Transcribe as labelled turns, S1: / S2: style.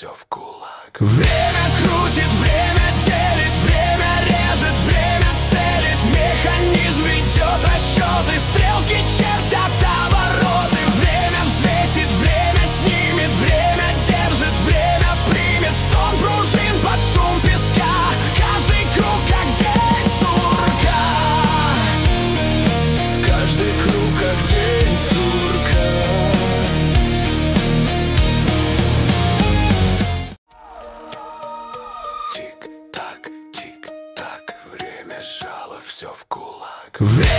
S1: все в кулак.
S2: Время крутит, время делит, время режет, время целит. Механизм ведет расчеты, стрелки чертят обороты. Время взвесит, время снимет, время держит, время примет. Стон пружин под шум песка, каждый круг как день сурка. Каждый круг как день сурка.
S1: Тик-так, время сжало все в кулак.
S2: Время